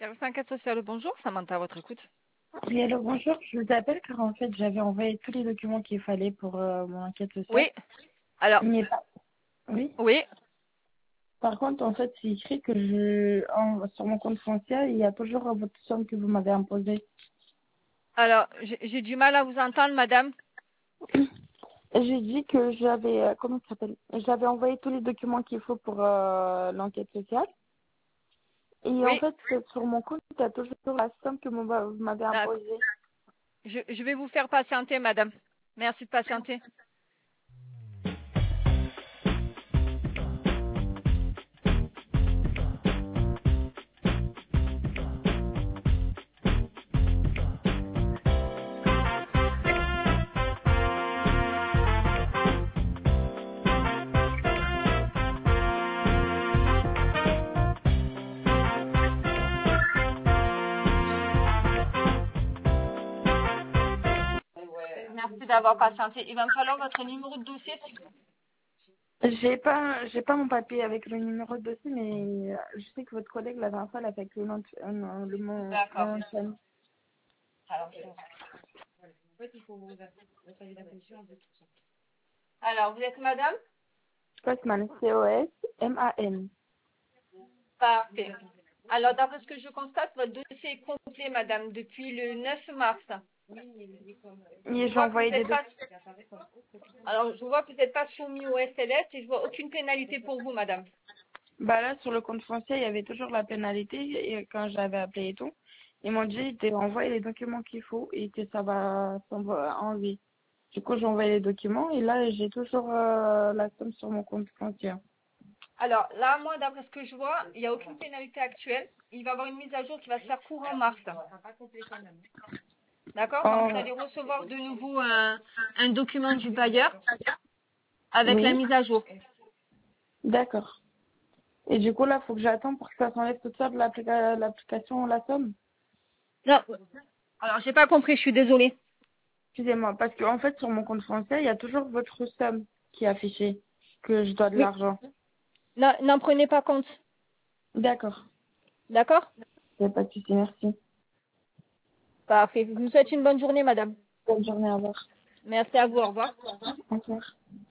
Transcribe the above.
Service enquête sociale, bonjour, Samantha, à votre écoute. Oui, alors bonjour, je vous appelle car en fait j'avais envoyé tous les documents qu'il fallait pour mon enquête sociale. Oui, alors, Mais oui. oui, Par contre, en fait, c'est écrit que sur mon compte foncier, il y a toujours votre somme que vous m'avez imposée. alors, j'ai du mal à vous entendre, madame. J'ai dit que j'avais, comment ça s'appelle? J'avais envoyé tous les documents qu'il faut pour l'enquête sociale. Et en Oui, fait, sur mon compte, il y a toujours la somme que vous m'avez d'accord. imposée. Je vais vous faire patienter, madame. Merci de patienter. Merci d'avoir patienté. Il va me falloir votre numéro de dossier. J'ai pas mon papier avec le numéro de dossier, mais je sais que votre collègue la dernière fois l'a fait avec le nom D'accord. mon nom de famille. Alors, alors, vous êtes madame? Cosman, Cosman. Parfait. Alors, d'après ce que je constate, votre dossier est complet, madame, depuis le 9 mars. Je Et j'ai vois que vous envoyé des n'êtes pas. documents. Alors, je vois que vous n'êtes pas soumis au SLS et je vois aucune pénalité pour vous, madame. Bah là, sur le compte foncier, il y avait toujours la pénalité et quand j'avais appelé et tout. Ils m'ont dit de envoyer les documents qu'il faut et que ça va enlever. Du coup, j'ai envoyé les documents et là, j'ai toujours la somme sur mon compte foncier. Alors là, moi, d'après ce que je vois, il n'y a aucune pénalité actuelle. Il va y avoir une mise à jour qui va se faire courant mars. D'accord? Donc, Oh, vous allez recevoir de nouveau un document du bailleur avec la oui, mise à jour. d'accord. Et du coup, là, faut que j'attende pour que ça s'enlève toute seule de l'application, la somme. Non. Alors, j'ai pas compris, je suis désolée. Excusez-moi, parce qu'en fait, sur mon compte français, il y a toujours votre somme qui est affichée, que je dois de Oui. l'argent. N'en prenez pas compte. D'accord. D'accord? Il n'y a pas de souci, merci. Parfait. Je vous souhaite une bonne journée, madame. Bonne journée, au revoir. Merci à vous. Au revoir. Au revoir.